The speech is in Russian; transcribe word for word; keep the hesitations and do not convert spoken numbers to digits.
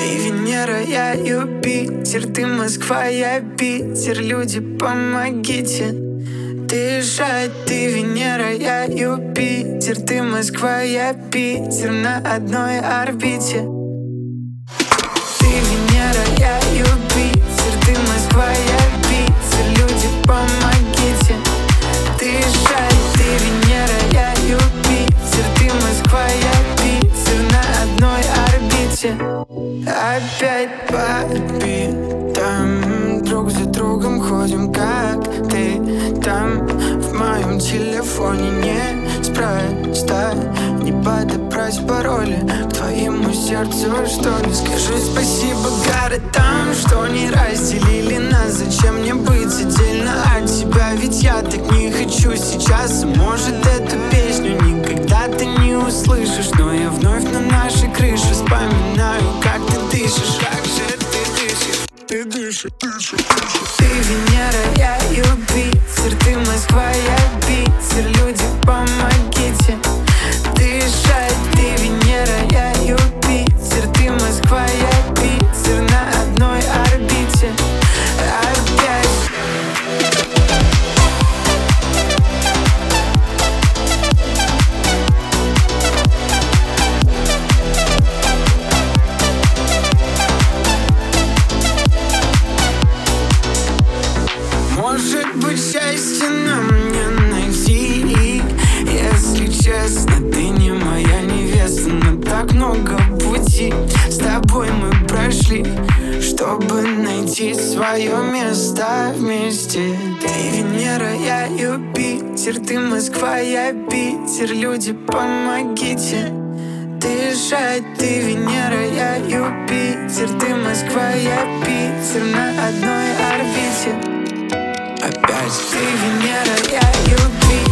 Венера, я Юпитер, ты Москва, я Питер. Люди, помогите дышать. Ты Венера, я Юпитер, ты Москва, я Питер. На одной орбите. Ты Венера, я Юпитер, ты Москва, я Питер. Люди, помогите дышать. Ты Венера, я Юпитер, ты Москва, я Питер. На одной орбите. Опять по битам, друг за другом ходим, как ты там. В моем телефоне неспроста не подобрать пароли к твоему сердцу, что ли. Скажи спасибо городам, что не разделили нас. Зачем мне быть отдельно от тебя? Ведь я так не хочу сейчас. Может, эту песню никогда ты не услышишь, но я вновь на нашей крыше вспоминаю, как ты дышишь. Как же ты дышишь? Ты дышишь, дышишь, дышишь. Ты Венера, я Юпитер, ты Москва, я Питер. Люди, помогите дышать. Ты Венера, я Юпитер, ты Москва, я Питер. На одной орбите. Опять. Может быть, счастье нам не найти. Если честно, ты не моя невеста, но так много пути с тобой мы прошли, чтобы найти свое место вместе. Ты Венера, я Юпитер, ты Москва, я Питер. Люди, помогите дышать. Ты Венера, я Юпитер, ты Москва, я Питер. На одной орбите. Опять. Ты Венера, я Юпитер.